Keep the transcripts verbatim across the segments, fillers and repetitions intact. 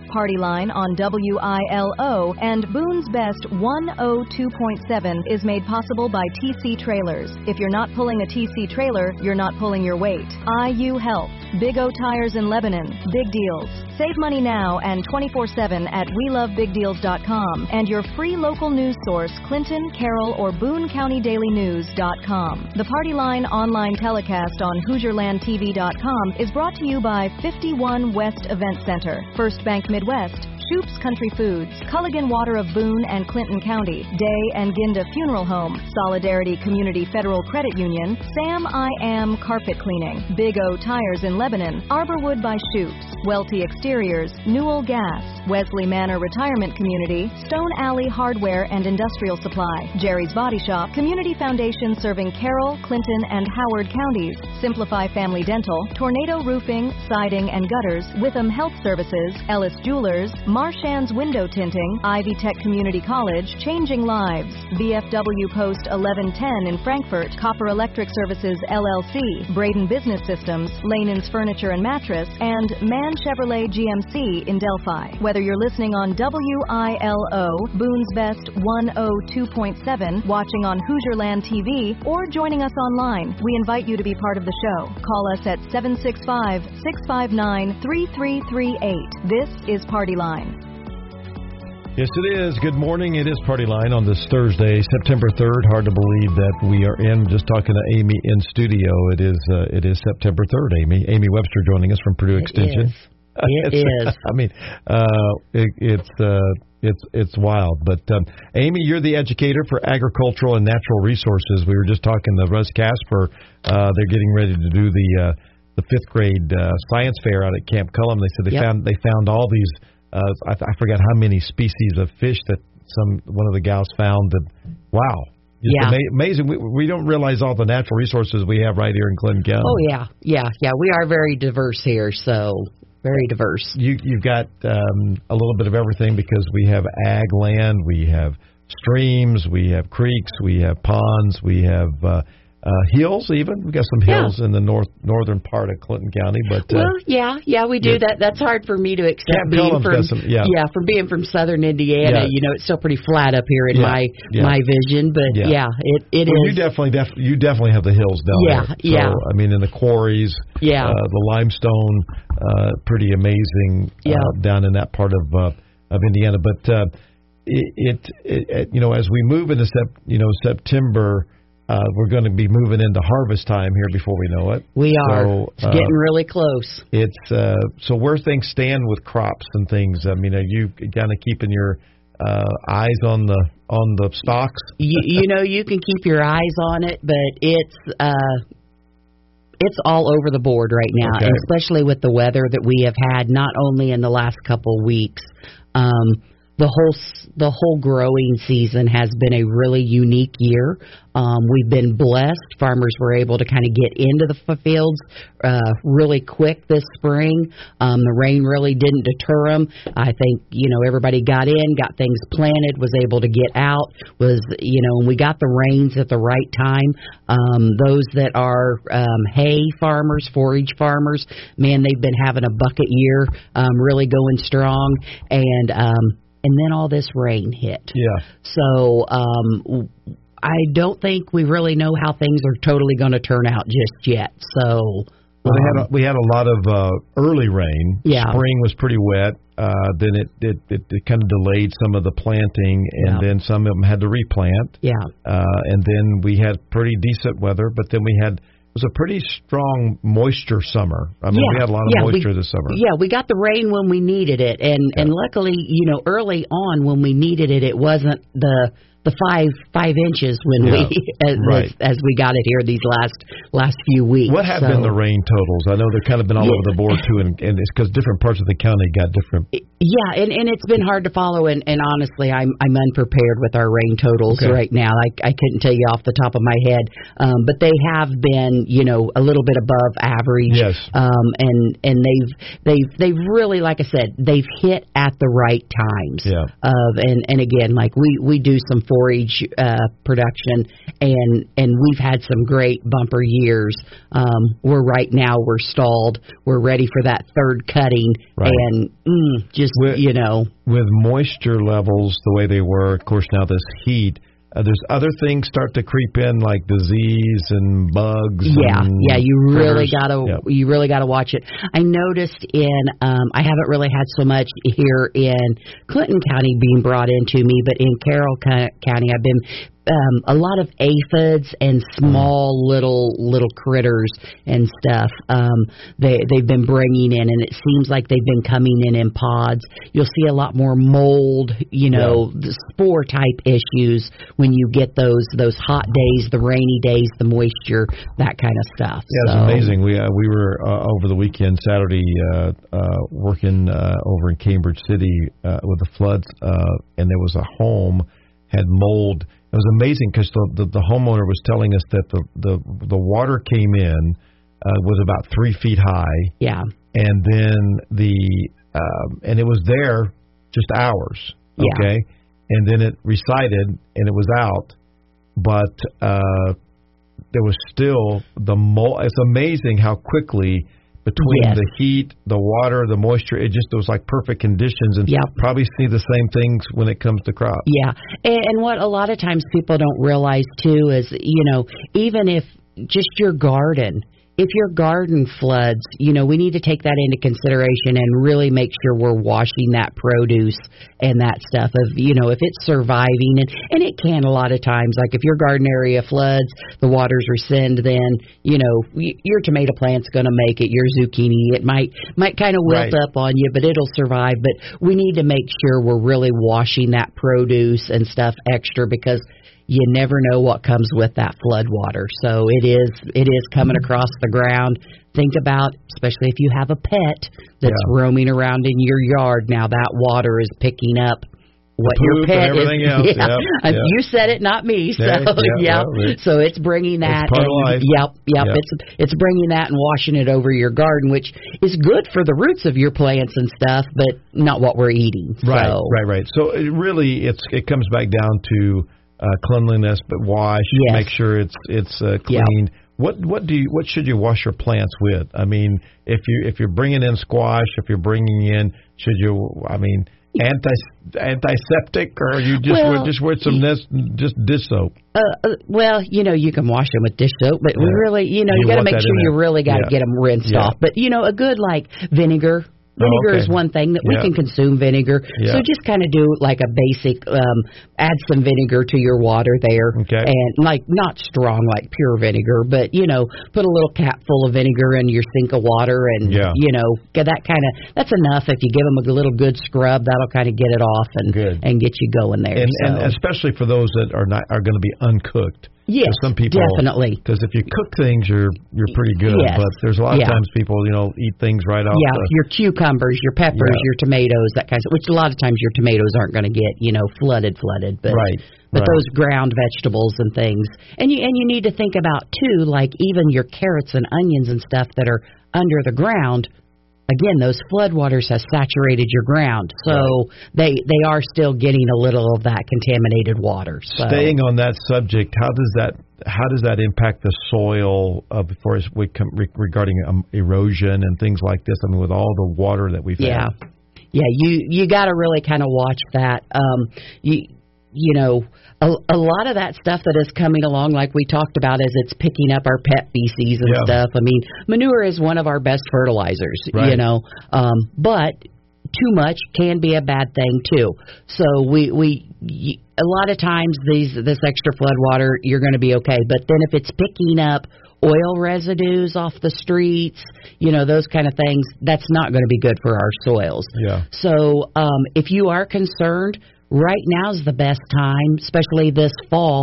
Party Line on W I L O and Boone's Best one oh two point seven is made possible by T C Trailers. If you're not pulling a T C trailer, you're not pulling your weight. I U Health, Big O Tires in Lebanon, Big Deals. Save money now and twenty-four seven at we love big deals dot com and your free local news source, Clinton, Carroll, or Boone County Daily News dot com. The Party Line online telecast on Hoosier Land T V dot com is brought to you by fifty-one West Event Center, First Bank Midwest, Shoop's Country Foods, Culligan Water of Boone and Clinton County, Day and Ginda Funeral Home, Solidarity Community Federal Credit Union, Sam I Am Carpet Cleaning, Big O Tires in Lebanon, Arborwood by Shoop's, Welty Exteriors, Newell Gas, Wesley Manor Retirement Community, Stone Alley Hardware and Industrial Supply, Jerry's Body Shop, Community Foundation serving Carroll, Clinton, and Howard counties, Simplify Family Dental, Tornado Roofing, Siding and Gutters, Witham Health Services, Ellis Jewelers, Marshan's Window Tinting, Ivy Tech Community College, Changing Lives, V F W Post eleven ten in Frankfort, Copper Electric Services L L C, Braden Business Systems, Lanan's Furniture and Mattress, and Man Chevrolet G M C in Delphi. Whether you're listening on W I L O, Boone's Best one oh two point seven, watching on Hoosier Land T V, or joining us online, we invite you to be part of the show. Call us at seven six five, six five nine, three three three eight. This is Party Line. Yes, it is. Good morning. It is Party Line on this Thursday, September third. Hard to believe that we are in. Just talking to Amy in studio. It is uh, it is September third, Amy. Amy Webster joining us from Purdue It Extension. Is. It is. I mean, uh, it, it's uh, it's it's wild. But um, Amy, you're the educator for agricultural and natural resources. We were just talking to Russ Casper. Uh, they're getting ready to do the uh, the fifth grade uh, science fair out at Camp Cullum. They said they yep. found they found all these. Uh, I, I forgot how many species of fish that some one of the gals found. That wow, just yeah, ama- amazing. We, we don't realize all the natural resources we have right here in Clinton County. Oh yeah, yeah, yeah. We are very diverse here, so very diverse. You you've got um, a little bit of everything because we have ag land, we have streams, we have creeks, we have ponds, we have. Uh, Uh, hills, even we've got some hills yeah. in the north northern part of Clinton County, but uh, well, yeah, yeah, we do. Yeah. That that's hard for me to accept. Camp being Cullum's from got some, yeah. yeah, from being from southern Indiana, yeah. you know, it's still pretty flat up here in yeah. my yeah. my vision. But yeah, yeah it it well, is. You definitely, def- you definitely have the hills down yeah, there. Yeah, yeah. So, I mean, in the quarries, yeah, uh, the limestone, uh, pretty amazing uh, yeah. down in that part of uh, of Indiana. But uh, it, it, it, you know, as we move into sep- you know September. Uh, we're going to be moving into harvest time here before we know it. We are. So, it's uh, getting really close. It's uh, so where things stand with crops and things. I mean, are you kind of keeping your uh, eyes on the on the stalks? you, you know, you can keep your eyes on it, but it's uh, it's all over the board right now, okay. and especially with the weather that we have had, not only in the last couple weeks. Um, The whole the whole growing season has been a really unique year. Um, we've been blessed. Farmers were able to kind of get into the f- fields uh, really quick this spring. Um, the rain really didn't deter them. I think, you know, everybody got in, got things planted, was able to get out, was, you know, and we got the rains at the right time. Um, those that are um, hay farmers, forage farmers, man, they've been having a bucket year, um, really going strong. And, um, And then all this rain hit. Yeah. So um, I don't think we really know how things are totally going to turn out just yet. So well, we um, had a, we had a lot of uh, early rain. Yeah. Spring was pretty wet. Uh, then it it, it it kind of delayed some of the planting, and yeah. then some of them had to replant. Yeah. Uh, and then we had pretty decent weather, but then we had. It was a pretty strong moisture summer. I mean, yeah, we had a lot of yeah, moisture we, this summer. Yeah, we got the rain when we needed it, and yeah. and luckily, you know, early on when we needed it, it wasn't the the five five inches when yeah, we as, right. as, as we got it here these last last few weeks. What have so, been the rain totals? I know they've kind of been all yeah. over the board too, and, and it's because different parts of the county got different. Yeah, and, and it's been hard to follow, and, and honestly, I'm I'm unprepared with our rain totals okay. right now. I I couldn't tell you off the top of my head, um, but they have been, you know, a little bit above average. Yes. Um, and and they've they've they've really, like I said, they've hit at the right times. Yeah. Of and and again, like we we do some forage uh, production, and and we've had some great bumper years. Um, we're right now we're stalled. We're ready for that third cutting, right. and mm, just with, you know, with moisture levels the way they were, of course now this heat. Uh, there's other things start to creep in like disease and bugs. Yeah, and yeah, you really critters. gotta Yep. you really gotta watch it. I noticed in um, I haven't really had so much here in Clinton County being brought into me, but in Carroll County, I've been. Um, a lot of aphids and small little little critters and stuff. Um, they they've been bringing in, and it seems like they've been coming in in pods. You'll see a lot more mold, you know, yeah. the spore type issues when you get those those hot days, the rainy days, the moisture, that kind of stuff. Yeah, so. It's amazing. We uh, we were uh, over the weekend, Saturday, uh, uh, working uh, over in Cambridge City uh, with the floods, uh, and there was a home had mold. It was amazing because the, the the homeowner was telling us that the the, the water came in uh, was about three feet high. Yeah. And then the um, and it was there just hours. Okay. Yeah. And then it resided and it was out, but uh, there was still the mold. It's amazing how quickly. Between yes. the heat, the water, the moisture, it just was like perfect conditions, and yep. probably see the same things when it comes to crops. Yeah, and, and what a lot of times people don't realize too is, you know, even if just your garden, if your garden floods, you know, we need to take that into consideration and really make sure we're washing that produce and that stuff of, you know, if it's surviving, and, and it can a lot of times, like if your garden area floods, the waters rescind, then, you know, your tomato plant's going to make it, your zucchini, it might might kind of wilt right. up on you, but it'll survive. But we need to make sure we're really washing that produce and stuff extra, because you never know what comes with that flood water. So it is it is coming across the ground. Think about, especially if you have a pet that's yeah. roaming around in your yard. Now that water is picking up what your pet is. Else. Yeah. Yep, yep. yep. You said it, not me. So yeah, yeah. Well, so it's bringing that. It's part and, of life. Yep, yep. Yep. It's it's bringing that and washing it over your garden, which is good for the roots of your plants and stuff, but not what we're eating. Right, so. right, right. So it really, it's it comes back down to. Uh, cleanliness, but wash. Yes. Make sure it's it's uh, clean. Yeah. What what do you what should you wash your plants with? I mean, if you if you're bringing in squash, if you're bringing in, should you? I mean, anti antiseptic, or you just well, wear, just wear some this, just dish soap. Uh, uh, well, you know, you can wash them with dish soap, but yeah. we really, you know, you, you got to make sure you really got to yeah. get them rinsed yeah. off. But you know, a good like vinegar. Vinegar oh, okay. is one thing that we yeah. can consume vinegar. Yeah. So just kind of do like a basic, um, add some vinegar to your water there. Okay. And like not strong like pure vinegar, but, you know, put a little cap full of vinegar in your sink of water and, yeah. you know, get that kind of, that's enough. If you give them a little good scrub, that'll kind of get it off and good. and get you going there. And, so. and especially for those that are not are going to be uncooked. Yes, some people, definitely. Because if you cook things, you're you're pretty good. Yes. But there's a lot yeah. of times people, you know, eat things right off. Yeah, the, your cucumbers, your peppers, yeah. your tomatoes, that kind of. Which a lot of times your tomatoes aren't going to get, you know, flooded, flooded. But right. but right. those ground vegetables and things, and you and you need to think about too, like even your carrots and onions and stuff that are under the ground. Again, those floodwaters have saturated your ground, so right. they they are still getting a little of that contaminated water. So. Staying on that subject, how does that how does that impact the soil uh, before as we come re- regarding um, erosion and things like this? I mean, with all the water that we've yeah. had. Yeah, you you got to really kind of watch that. Um, you you know, a, a lot of that stuff that is coming along, like we talked about, as it's picking up our pet feces and yeah. stuff. I mean, manure is one of our best fertilizers, right. you know, um, but too much can be a bad thing too. So we we y- a lot of times these this extra flood water, you're going to be okay, but then if it's picking up oil residues off the streets, you know, those kind of things, that's not going to be good for our soils. Yeah. So um, if you are concerned, right now is the best time, especially this fall.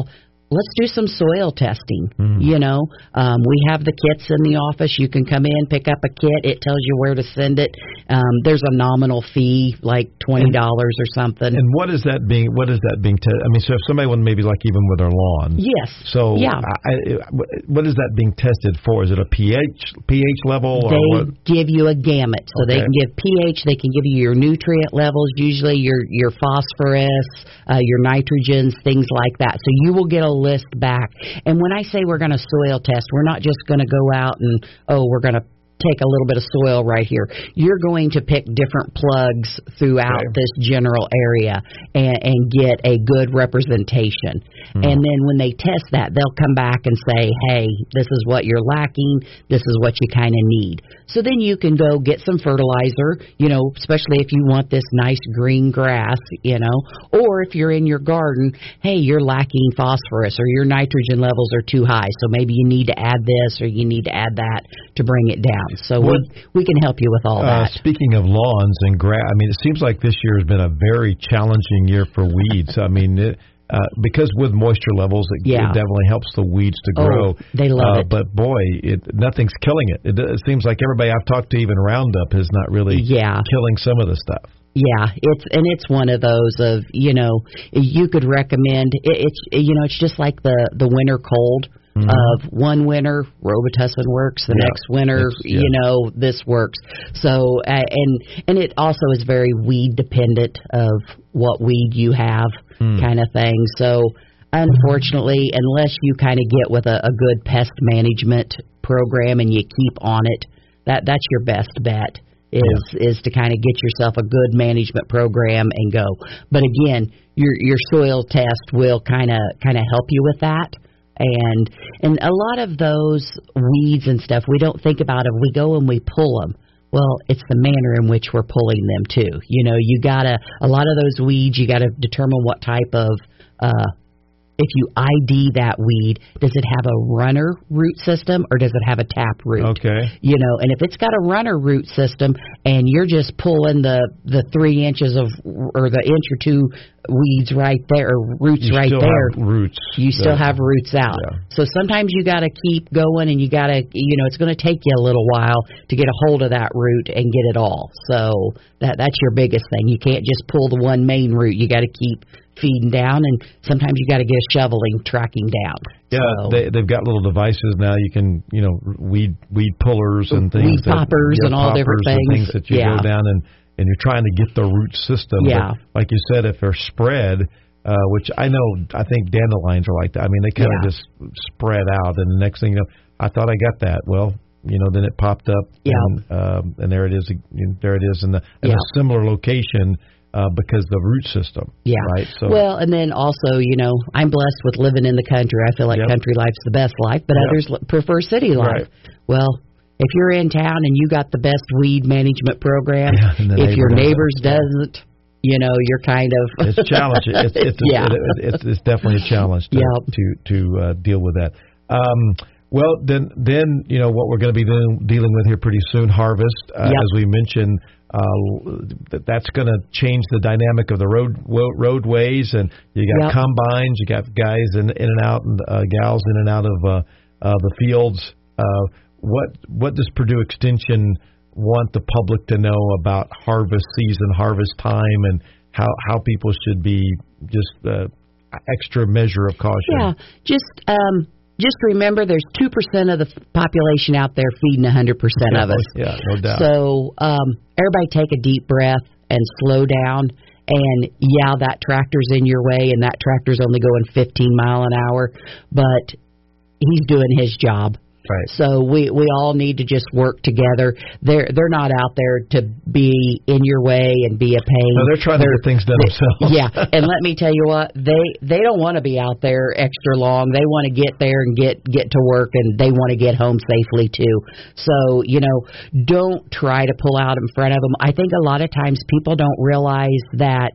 let's do some soil testing. Mm-hmm. You know, um, we have the kits in the office. You can come in, pick up a kit. It tells you where to send it. Um, there's a nominal fee, like twenty dollars or something. And what is that being? What is that being? Te- I mean, so if somebody wanted maybe like even with their lawn. Yes. So yeah. I, I, what is that being tested for? Is it a pH pH level? They or what? give you a gamut, so Okay. they can give pH. They can give you your nutrient levels, usually your your phosphorus, uh, your nitrogens, things like that. So you will get a list back. And when I say we're going to soil test, we're not just going to go out and, oh, we're going to take a little bit of soil right here. You're going to pick different plugs throughout Okay. this general area and, and get a good representation. Hmm. And then when they test that, they'll come back and say, hey, this is what you're lacking. This is what you kind of need. So then you can go get some fertilizer, you know, especially if you want this nice green grass, you know, or if you're in your garden, hey, you're lacking phosphorus or your nitrogen levels are too high. So maybe you need to add this or you need to add that to bring it down. So What- we we can help you with all Uh, that. speaking of lawns and grass, I mean, it seems like this year has been a very challenging year for weeds. I mean, it, uh, because with moisture levels, it, Yeah. it definitely helps the weeds to Oh, grow. they love uh, it. But boy, it, nothing's killing it. it. It seems like everybody I've talked to, even Roundup, is not really Yeah. killing some of the stuff. Yeah, it's and it's one of those of, you know, you could recommend it, it's you know, it's just like the the winter cold. Mhm. Of one winter, Robitussin works. The Yeah. next winter, It's- yeah. you know, this works. So, uh, and and it also is very weed dependent of what weed you have, Hmm. kind of thing. So, unfortunately, unless you kind of get with a, a good pest management program and you keep on it, that that's your best bet. Is is to kind of get yourself a good management program and go. But again, your your soil test will kind of kind of help you with that. And and a lot of those weeds and stuff we don't think about if we go and we pull them. Well, it's the manner in which we're pulling them too. You know, you gotta a lot of those weeds. You gotta determine what type of uh, if you I D that weed, does it have a runner root system or does it have a tap root? Okay. You know, and if it's got a runner root system and you're just pulling the the three inches of or the inch or two weeds right there, or roots You right still there, have roots. you still that- have roots out. Yeah. So sometimes you got to keep going, and you got to, you know, it's going to take you a little while to get a hold of that root and get it all. So that that's your biggest thing. You can't just pull the one main root. You got to keep feeding down, and sometimes you got to get a shoveling tracking down. Yeah, So, they, they've got little devices now. You can, you know, weed weed pullers and things. Weed that, poppers yeah, and all different poppers and things. things that you Yeah. go down and and you're trying to get the root system. Yeah. But like you said, if they're spread, uh, which I know, I think dandelions are like that. I mean, they kind of Yeah. just spread out, and the next thing you know, I thought I got that. Well, you know, then it popped up, Yeah. and, um, and there it is. There it is in, the, in Yeah. a similar location. Uh, because the root system, Yeah. right? So, well, and then also, you know, I'm blessed with living in the country. I feel like Yep. country life's the best life, but Yep. others li- prefer city life. Right. Well, if you're in town and you got the best weed management program, Yeah, and the if your neighbor neighbors doesn't. doesn't, you know, you're kind of it's challenging. It's it's, yeah. it, it, it's it's definitely a challenge to Yep. to, to uh, deal with that. Um, well, then then you know what we're going to be doing, dealing with here pretty soon. Harvest, uh, Yep. as we mentioned, uh, that that's going to change the dynamic of the road wo- roadways, and you got Yep. combines, you got guys in in and out, and uh, gals in and out of uh, uh, the fields. Uh, what what does Purdue Extension want the public to know about harvest season, harvest time, and how how people should be just uh, extra measure of caution? Yeah, just um, just remember, there's two percent of the f- population out there feeding a hundred percent of us. Yeah, no doubt. So um, everybody take a deep breath and slow down. And yeah, that tractor's in your way, and that tractor's only going fifteen mile an hour, but he's doing his job. Right. So we we all need to just work together. They're they're not out there to be in your way and be a pain. No, they're trying to get things done they- themselves. Yeah, and let me tell you what, they they don't want to be out there extra long. They want to get there and get get to work, and they want to get home safely too. So you know, don't try to pull out in front of them. I think a lot of times people don't realize that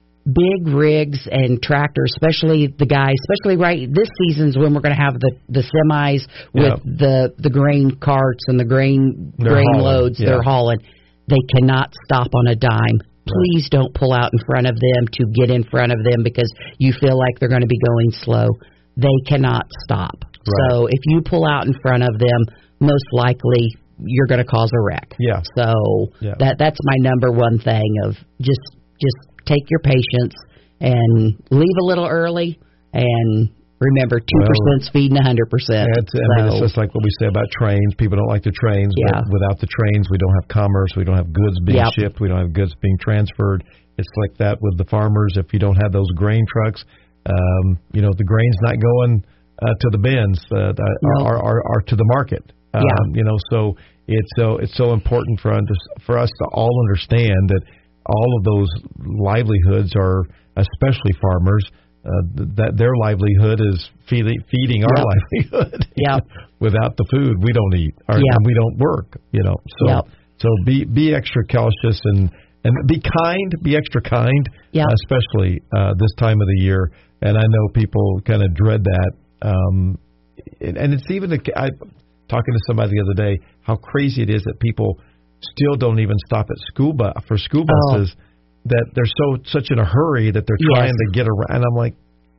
big rigs and tractors, especially the guys, especially right this season's when we're going to have the the semis with Yeah. the the grain carts and the grain They're grain hauling, loads yeah. they're hauling. They cannot stop on a dime. Please don't pull out in front of them to get in front of them because you feel like they're going to be going slow. they cannot stop. Right. So if you pull out in front of them, most likely you're going to cause a wreck. Yeah. So yeah. that that's my number one thing of just just take your patience and leave a little early and remember two percent well, feeding one hundred percent. It's, I mean, it's just like what we say about trains. People don't like the trains, yeah. but without the trains, we don't have commerce. We don't have goods being yep. shipped. We don't have goods being transferred. It's like that with the farmers. If you don't have those grain trucks, um, you know, the grain's not going uh, to the bins uh, no. or, or, or to the market. Um, yeah. You know, so it's so it's so important for us for us to all understand that all of those livelihoods are, especially farmers, uh, that their livelihood is feeding feeding our yep. livelihood. Yep. Without the food, we don't eat, or yep. and we don't work. You know, so yep. so be be extra cautious and and be kind, be extra kind, yep. uh, especially uh, this time of the year. And I know people kind of dread that. Um, and, and it's even a, I talking to somebody the other day how crazy it is that people still don't even stop at school bus for school buses. Oh. That they're so such in a hurry that they're trying yes. to get around. And I'm like,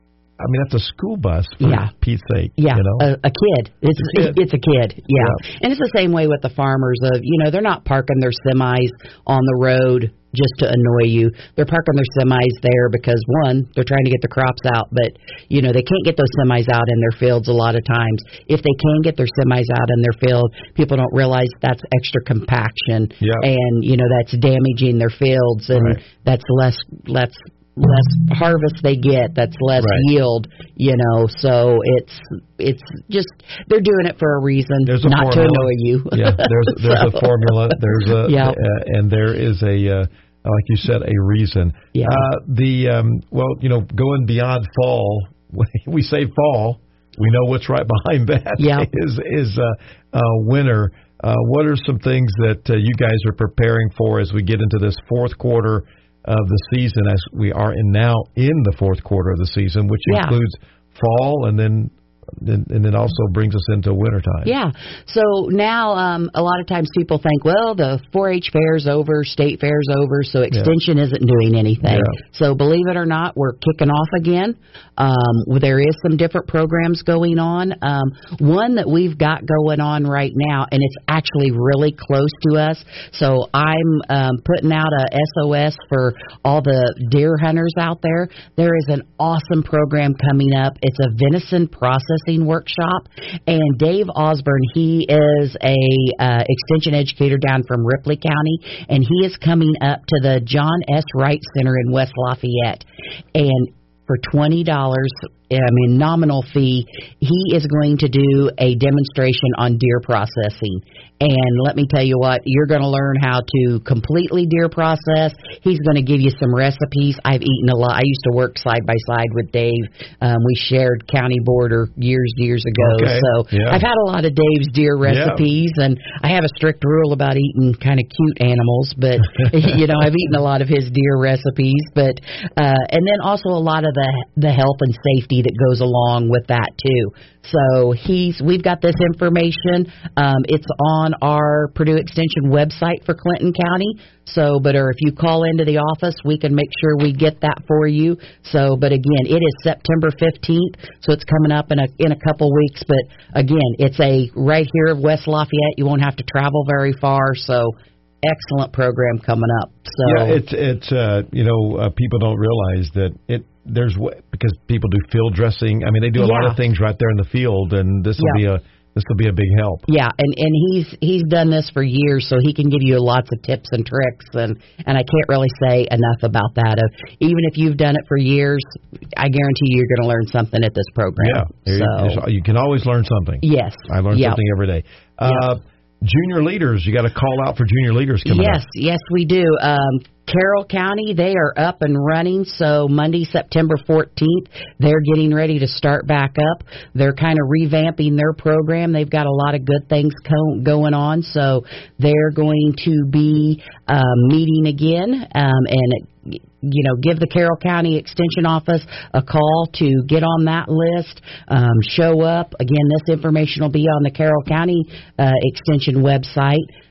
I mean, that's a school bus for yeah. Pete's sake. Yeah, you know? a, a kid. It's a kid. it's a kid. Yeah. yeah, and it's the same way with the farmers. Of you know, they're not parking their semis on the road just to annoy you. They're parking their semis there because one, they're trying to get the crops out, but you know they can't get those semis out in their fields a lot of times. If they can get their semis out in their field, people don't realize that's extra compaction, yeah. and you know that's damaging their fields, and right. that's less less. less harvest they get, that's less right. yield, you know, so it's it's just they're doing it for a reason, there's a not formula. to annoy you. Yeah, there's there's so. a formula, there's a yeah. uh, and there is a uh, like you said, a reason. Yeah. Uh, the um, well, you know, going beyond fall, we say fall, we know what's right behind that yeah. is is uh, uh, winter. Uh, what are some things that uh, you guys are preparing for as we get into this fourth quarter of the season, as we are in now in the fourth quarter of the season, which yeah. includes fall and then and, and then also brings us into wintertime? Yeah. So now um, a lot of times people think, well, the four H fair's over, state fair's over, so Extension yeah. isn't doing anything. Yeah. So believe it or not, we're kicking off again. Um, there is some different programs going on. Um, one that we've got going on right now, and it's actually really close to us. So I'm um, putting out a S O S for all the deer hunters out there. There is an awesome program coming up. It's a venison processing workshop, and Dave Osborne, he is a uh, extension educator down from Ripley County, and he is coming up to the John S. Wright Center in West Lafayette, and for twenty dollars, I mean nominal fee, he is going to do a demonstration on deer processing. And let me tell you what, you're going to learn how to completely deer process. He's going to give you some recipes. I've eaten a lot. I used to work side by side with Dave. Um, we shared county border years, years ago. Okay. So yeah. I've had a lot of Dave's deer recipes, yeah. and I have a strict rule about eating kind of cute animals. But you know, I've eaten a lot of his deer recipes. But uh, and then also a lot of the the health and safety that goes along with that too. So he's we've got this information. Um, it's on our Purdue Extension website for Clinton County. So, but or if you call into the office, we can make sure we get that for you. So, but again, it is September fifteenth, so it's coming up in a in a couple weeks. But again, it's a right here of West Lafayette. You won't have to travel very far. So, excellent program coming up. So yeah, it's it's uh, you know uh, people don't realize that it. There's because people do field dressing. I mean, they do a yeah. lot of things right there in the field, and this will yeah. be a this will be a big help. Yeah, and and he's he's done this for years, so he can give you lots of tips and tricks, and and I can't really say enough about that. Of even if you've done it for years, I guarantee you you're going to learn something at this program. Yeah, so you can always learn something. Yes, I learn yep. something every day. Uh, yep. Junior leaders, you got to call out for junior leaders coming yes, up. Yes, yes, we do. Um, Carroll County, they are up and running. So Monday, September fourteenth, they're getting ready to start back up. They're kind of revamping their program. They've got a lot of good things co- going on. So they're going to be um, meeting again um, and you know, give the Carroll County Extension Office a call to get on that list, um, show up. Again, this information will be on the Carroll County uh, Extension website.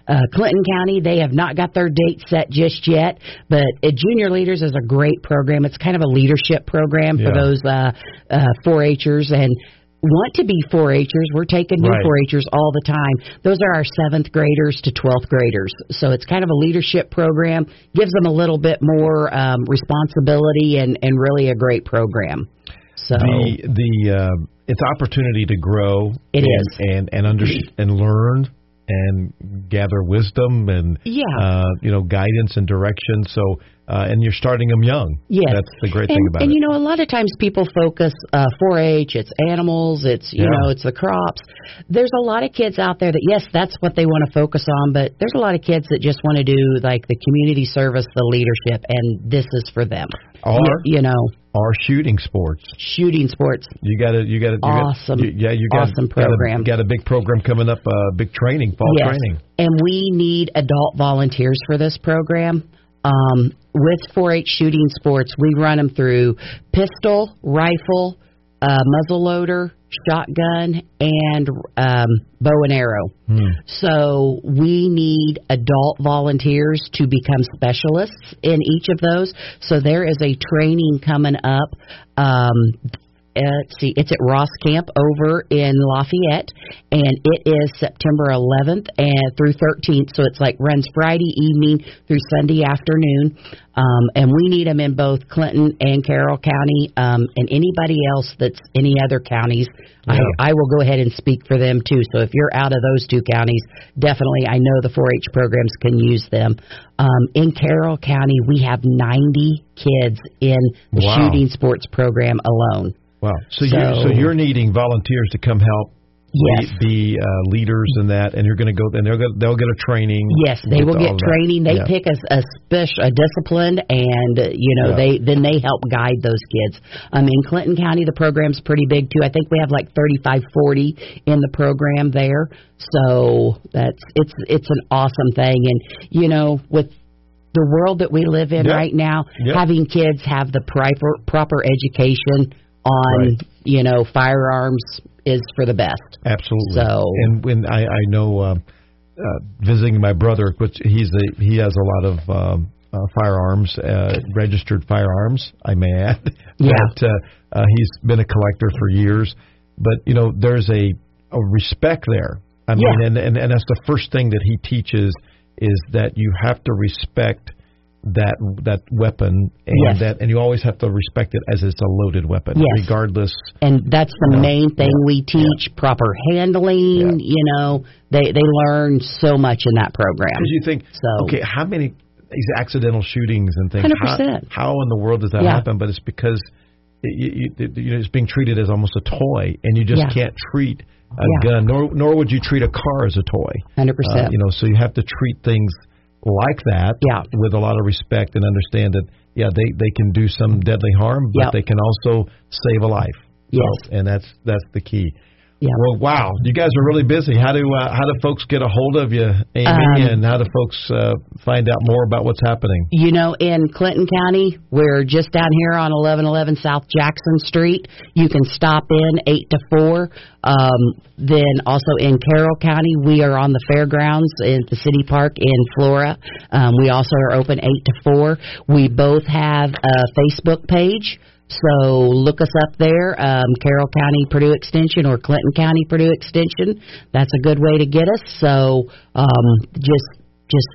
uh, Clinton County, they have not got their date set just yet, but uh, Junior Leaders is a great program. It's kind of a leadership program for Yeah. those uh, uh, four H'ers and want to be four H'ers. We're taking new Right. four H'ers all the time. Those are our seventh graders to twelfth graders. So it's kind of a leadership program, gives them a little bit more um, responsibility and, and really a great program. So The the uh, it's opportunity to grow. It and, is. and and under and learn and gather wisdom and Yeah. uh, you know guidance and direction. So uh, and you're starting them young. Yes. That's the great and, thing about and it. you know, a lot of times people focus uh, four H, it's animals, it's you Yeah. know, it's the crops. There's a lot of kids out there that yes, that's what they want to focus on, but there's a lot of kids that just want to do like the community service, the leadership, and this is for them. Or you, you know, or shooting sports. shooting sports. You got to you got to Awesome. You, yeah, you got Awesome got a, program. got a big program coming up. Uh, big training, fall Yes. training. And we need adult volunteers for this program. Um, with four H shooting sports, we run them through pistol, rifle, uh, muzzle loader, shotgun, and um, bow and arrow. Hmm. So we need adult volunteers to become specialists in each of those. So there is a training coming up. Um, uh, let's see, it's at Ross Camp over in Lafayette, and it is September eleventh and through thirteenth. So it's like runs Friday evening through Sunday afternoon. Um, and we need them in both Clinton and Carroll County, um, and anybody else that's any other counties. Yeah. I, I will go ahead and speak for them too. So if you're out of those two counties, definitely I know the four H programs can use them. Um, in Carroll County, we have ninety kids in the Wow. shooting sports program alone. Wow. So, So- you're, so you're needing volunteers to come help. Yes. Be, be uh, leaders in that, and you're going to go, and they'll get, they'll get a training. Yes, they will with get all that. training. They Yeah. pick a, a special, a discipline, and uh, you know Yeah. they then they help guide those kids. Um, in Clinton County, the program's pretty big too. I think we have like thirty-five, forty in the program there. So that's it's it's an awesome thing, and you know with the world that we live in Yep. right now, Yep. having kids have the proper proper education on Right. you know firearms is for the best. Absolutely. So- and when I, I know um, uh, visiting my brother, which he's a, he has a lot of um, uh, firearms, uh, registered firearms, I may add. Yeah. But uh, uh, he's been a collector for years. But you know, there's a, a respect there. I mean, Yeah. and, and and that's the first thing that he teaches is that you have to respect that that weapon, and Yes. that and you always have to respect it as it's a loaded weapon, Yes. regardless. And that's the Yeah. main thing Yeah. we teach, proper handling, you know. They they learn so much in that program. Because you think, So- okay, how many these accidental shootings and things? one hundred percent. How, how in the world does that Yeah. happen? But it's because it, you, you, you know it's being treated as almost a toy, and you just Yeah. can't treat a Yeah. gun, nor nor would you treat a car as a toy. one hundred percent. Uh, you know, so you have to treat things like that Yeah. with a lot of respect and understand that, yeah, they, they can do some deadly harm, but Yep. they can also save a life. So, Yes. and that's that's the key. Yeah. Well, wow, you guys are really busy. How do uh, how do folks get a hold of you, Amy, Um, and how do folks uh, find out more about what's happening? You know, in Clinton County, we're just down here on eleven eleven South Jackson Street. You can stop in eight to four. Um, then also in Carroll County, we are on the fairgrounds in the city park in Flora. Um, we also are open eight to four. We both have a Facebook page. So look us up there, um, Carroll County Purdue Extension or Clinton County Purdue Extension. That's a good way to get us. So um, just just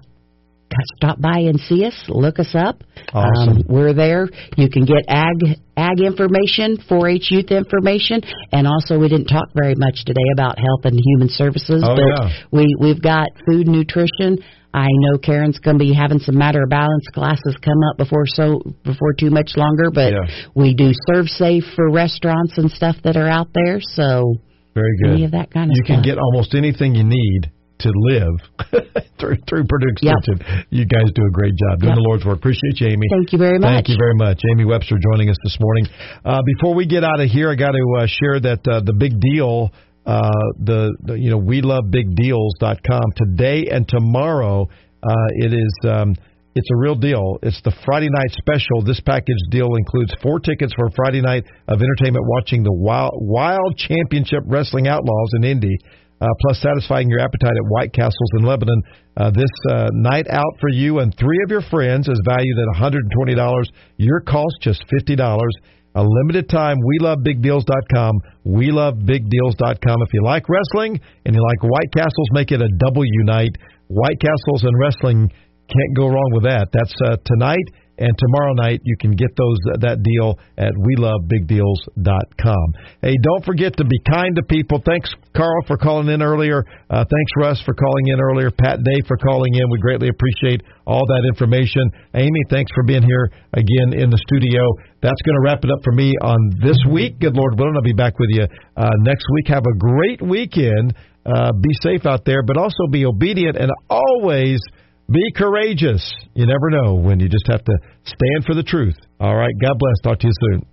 stop by and see us. Look us up. Awesome. Um, we're there. You can get ag ag information, four H youth information, and also we didn't talk very much today about health and human services, Oh, but yeah. we we've got food nutrition. I know Karen's going to be having some Matter of Balance classes come up before so before too much longer, but Yeah. we do Serve Safe for restaurants and stuff that are out there. So Very good. any of that kind of you stuff. can get almost anything you need to live through, through Purdue Extension. You guys do a great job doing Yep. the Lord's work. Appreciate you, Amy. Thank you very much. Thank you very much. Amy Webster joining us this morning. Uh, before we get out of here, I got to uh, share that uh, the big deal, uh, the, the you know we love big deals dot com today and tomorrow. Uh, it is um, it's a real deal. It's the Friday night special. This package deal includes four tickets for a Friday night of entertainment watching the Wild, Wild Championship Wrestling Outlaws in Indy. uh, plus satisfying your appetite at White Castles in Lebanon. Uh, this uh, night out for you and three of your friends is valued at one hundred twenty dollars. Your cost just fifty dollars. A limited time, we love big deals dot com. we love big deals dot com. If you like wrestling and you like White Castles, make it a W night. White Castles and wrestling, can't go wrong with that. That's uh, tonight. And tomorrow night, you can get those that deal at we love big deals dot com. Hey, don't forget to be kind to people. Thanks, Carl, for calling in earlier. Uh, thanks, Russ, for calling in earlier. Pat and Dave for calling in. We greatly appreciate all that information. Amy, thanks for being here again in the studio. That's going to wrap it up for me on this week. Good Lord willing, I'll be back with you uh, next week. Have a great weekend. Uh, be safe out there, but also be obedient and always be courageous. You never know when you just have to stand for the truth. All right. God bless. Talk to you soon.